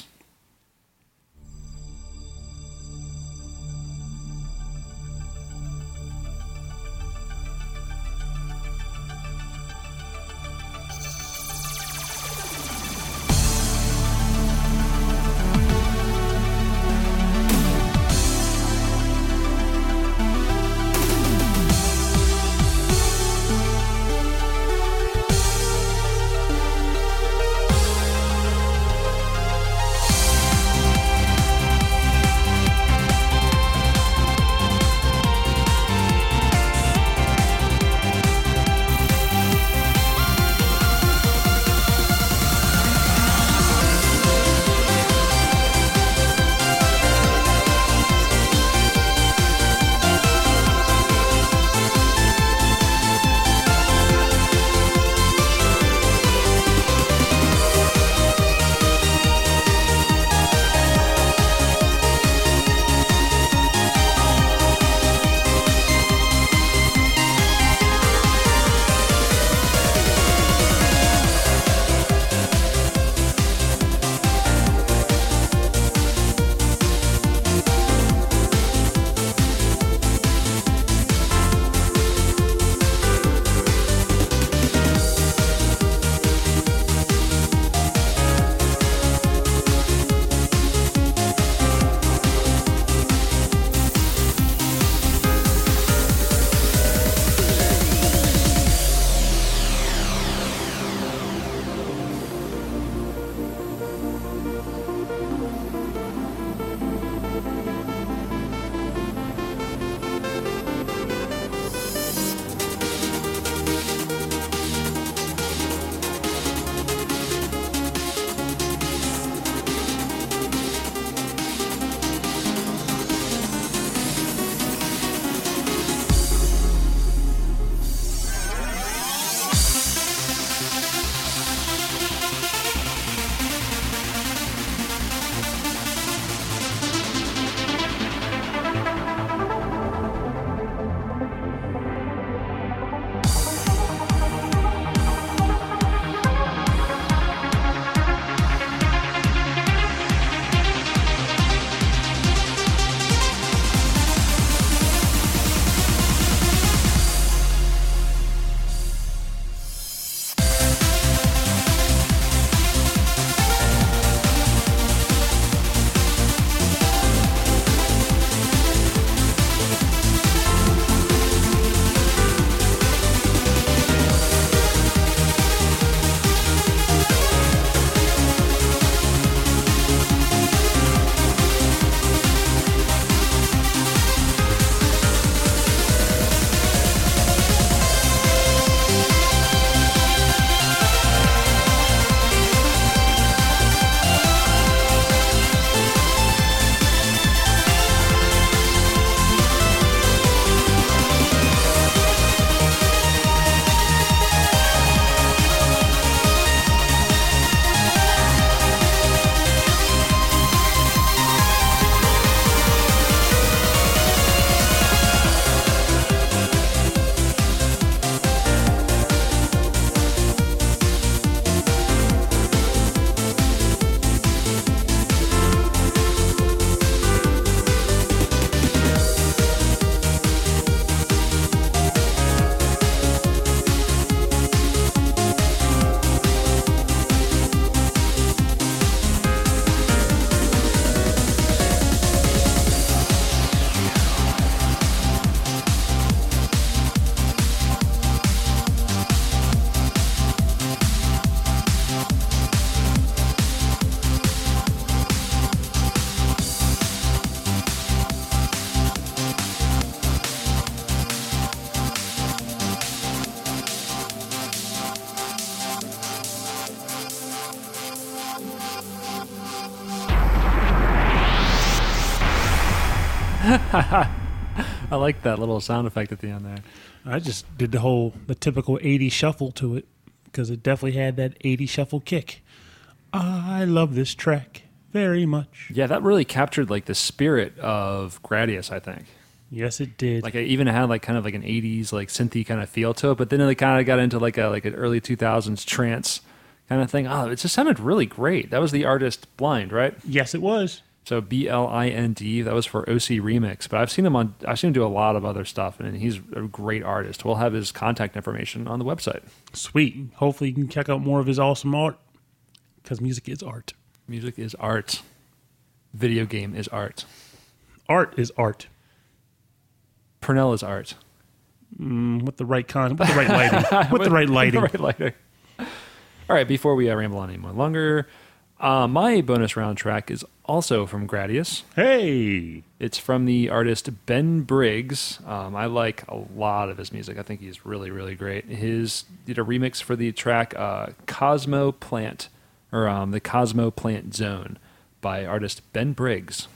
I like that little sound effect at the end there. I just did the whole, the typical eighties shuffle to it because it definitely had that eighties shuffle kick. I love this track very much. Yeah, that really captured like the spirit of Gradius, I think. Yes, it did. Like it even had like kind of like an eighties like synthy kind of feel to it, but then it kind of got into like a like an early two thousands trance kind of thing. Oh, it just sounded really great. That was the artist Blind, right? Yes, it was. So B L I N D, that was for O C Remix. But I've seen him on, I've seen him do a lot of other stuff, and he's a great artist. We'll have his contact information on the website. Sweet. Hopefully you can check out more of his awesome art, because music is art. Music is art. Video game is art. Art is art. Purnell is art. Mm, with the right con, with the right lighting. With, with the right lighting. With the right lighting. All right, before we uh, ramble on any more longer, uh, my bonus round track is also from Gradius. Hey! It's from the artist Ben Briggs. Um, I like a lot of his music. I think he's really, really great. His did a remix for the track uh, Cosmo Plant, or um, the Cosmo Plant Zone by artist Ben Briggs.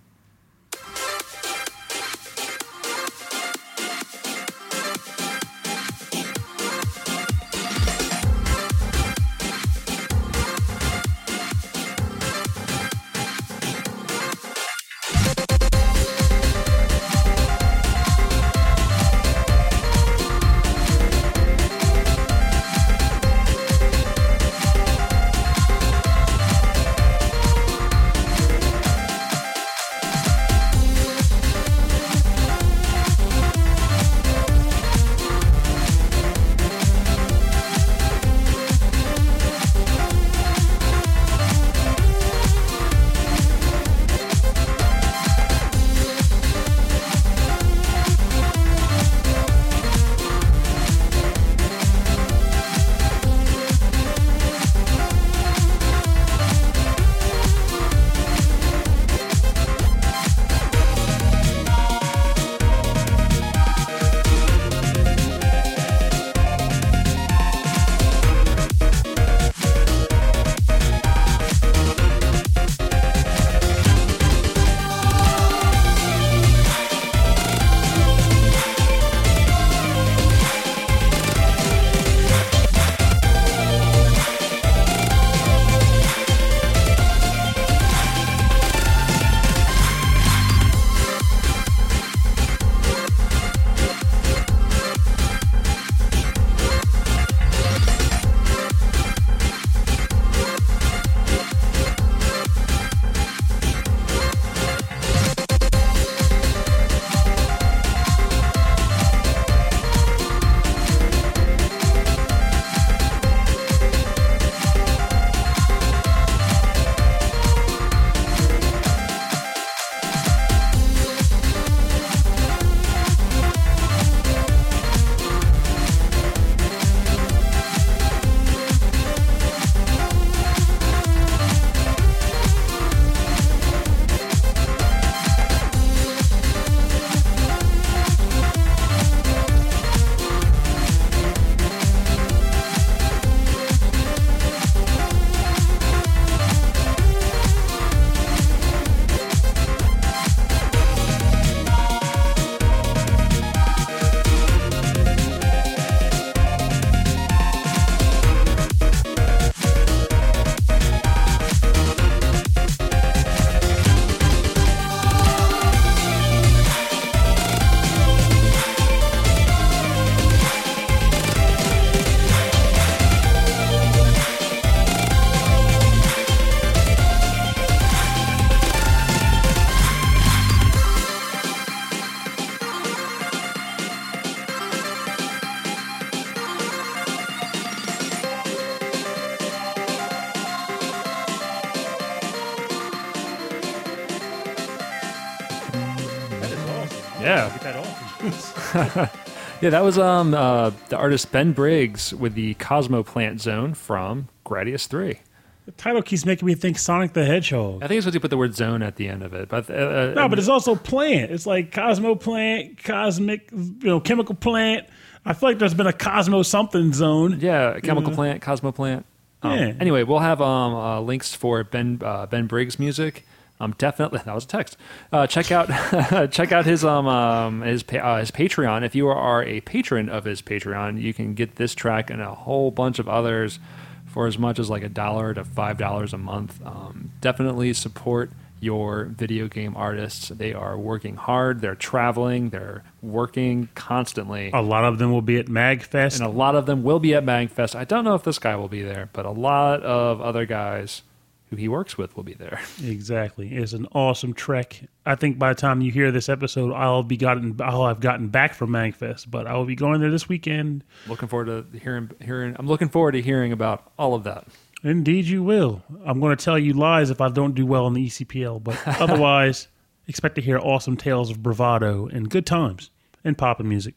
Yeah. Get that off. Yeah, that was um uh, the artist Ben Briggs with the Cosmo Plant Zone from Gradius three. The title keeps making me think Sonic the Hedgehog. I think it's what you put the word zone at the end of it. But uh, No, but it's also plant. It's like Cosmo Plant, Cosmic, you know, Chemical Plant. I feel like there's been a Cosmo something zone. Yeah, Chemical yeah. Plant, Cosmo Plant. Um, yeah. Anyway, we'll have um, uh, links for Ben uh, Ben Briggs' music Um, definitely that was a text. Uh, check out check out his um, um his pa- uh, his Patreon. If you are a patron of his Patreon, you can get this track and a whole bunch of others for as much as like a dollar to five dollars a month. Um, definitely support your video game artists. They are working hard. They're traveling. They're working constantly. A lot of them will be at MagFest. And a lot of them will be at MagFest. I don't know if this guy will be there, but a lot of other guys who he works with will be there. Exactly. It's an awesome trek. I think by the time you hear this episode, I'll be gotten I'll have gotten back from MagFest, but I will be going there this weekend. Looking forward to hearing hearing I'm looking forward to hearing about all of that. Indeed you will. I'm going to tell you lies if I don't do well in the E C P L, but otherwise, expect to hear awesome tales of bravado and good times and poppin' music.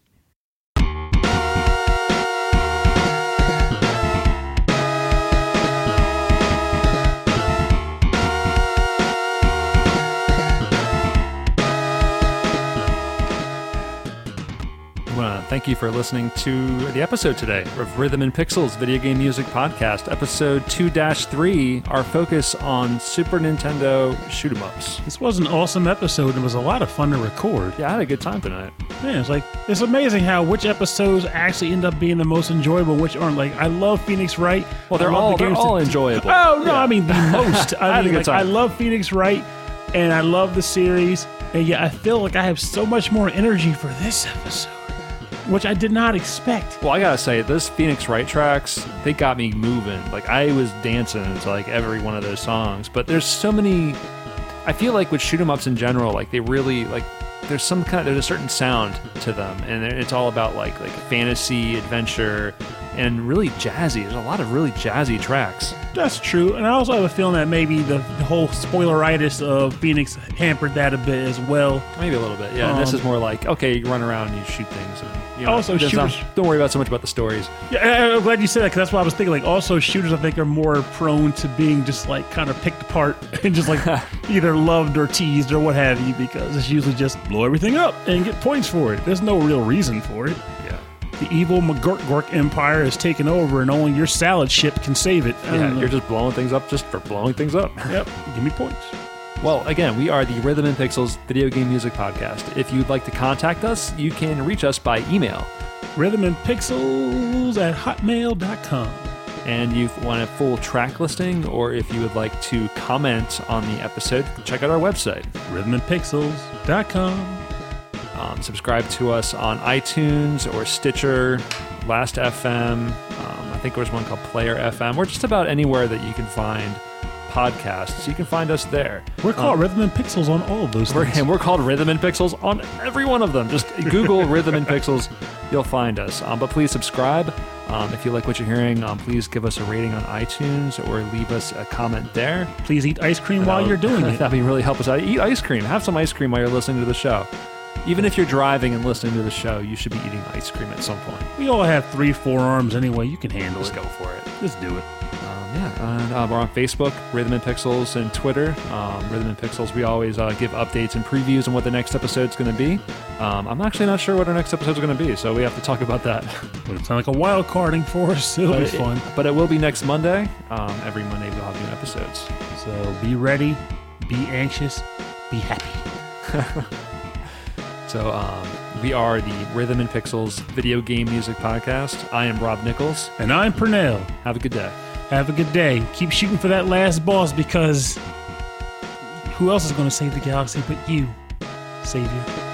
Thank you for listening to the episode today of Rhythm and Pixels Video Game Music Podcast, episode two dash three, our focus on Super Nintendo shoot 'em ups. This was an awesome episode. It was a lot of fun to record. Yeah, I had a good time tonight. Yeah, it's like, it's amazing how which episodes actually end up being the most enjoyable, which aren't. Like, I love Phoenix Wright. Well, they're all, the they're all enjoyable. Oh, no, yeah. I mean the most. I, I had mean, a good like, time. I love Phoenix Wright, and I love the series, and yet I feel like I have so much more energy for this episode, which I did not expect. Well, I gotta say, those Phoenix Wright tracks, they got me moving. Like, I was dancing to like every one of those songs. But there's so many. I feel like with shoot 'em ups in general, like they really like. There's some kind. There's a certain sound to them, and it's all about like like fantasy, adventure, and really jazzy. There's a lot of really jazzy tracks. That's true, and I also have a feeling that maybe the, the whole spoileritis of Phoenix hampered that a bit as well. Maybe a little bit, yeah. Um, and this is more like, okay, you run around and you shoot things. And, you know, also, shooters, shooters, don't worry about so much about the stories. Yeah, I'm glad you said that, because that's what I was thinking. Like, also, shooters, I think, are more prone to being just like kind of picked apart and just like either loved or teased or what have you, because it's usually just blow everything up and get points for it. There's no real reason for it. Yeah. The evil McGurk Empire has taken over, and only your salad ship can save it. I Yeah, don't know. you're just blowing things up just for blowing things up. Yep, give me points. Well, again, we are the Rhythm and Pixels Video Game Music Podcast. If you'd like to contact us, you can reach us by email. Rhythm and Pixels at hotmail dot com. And you want a full track listing, or if you would like to comment on the episode, check out our website. rhythm and pixels dot com. Um, subscribe to us on iTunes or Stitcher, Last F M. Um, I think there's one called Player F M. We're just about anywhere that you can find podcasts. You can find us there. We're called Um, Rhythm and Pixels on all of those We're, things. and we're called Rhythm and Pixels on every one of them. Just Google Rhythm and Pixels. You'll find us. Um, but please subscribe. Um, if you like what you're hearing, um, please give us a rating on iTunes or leave us a comment there. Please eat ice cream while That'll- you're doing it. That'd be really help us out. Eat ice cream. Have some ice cream while you're listening to the show. Even if you're driving and listening to the show, you should be eating ice cream at some point. We all have three forearms anyway. You can handle Just it. go for it. Just do it. Um, yeah, and uh, we're on Facebook, Rhythm and Pixels, and Twitter, um, Rhythm and Pixels. We always uh, give updates and previews on what the next episode's going to be. Um, I'm actually not sure what our next episode's going to be, so we have to talk about that. But it's not like a wild carding for us. It'll but, be it, fun. but it will be next Monday. Um, every Monday we'll have new episodes. So be ready, be anxious, be happy. So um, we are the Rhythm and Pixels Video Game Music Podcast. I am Rob Nichols. And I'm Pernell. Have a good day. Have a good day. Keep shooting for that last boss, because who else is going to save the galaxy but you, Savior?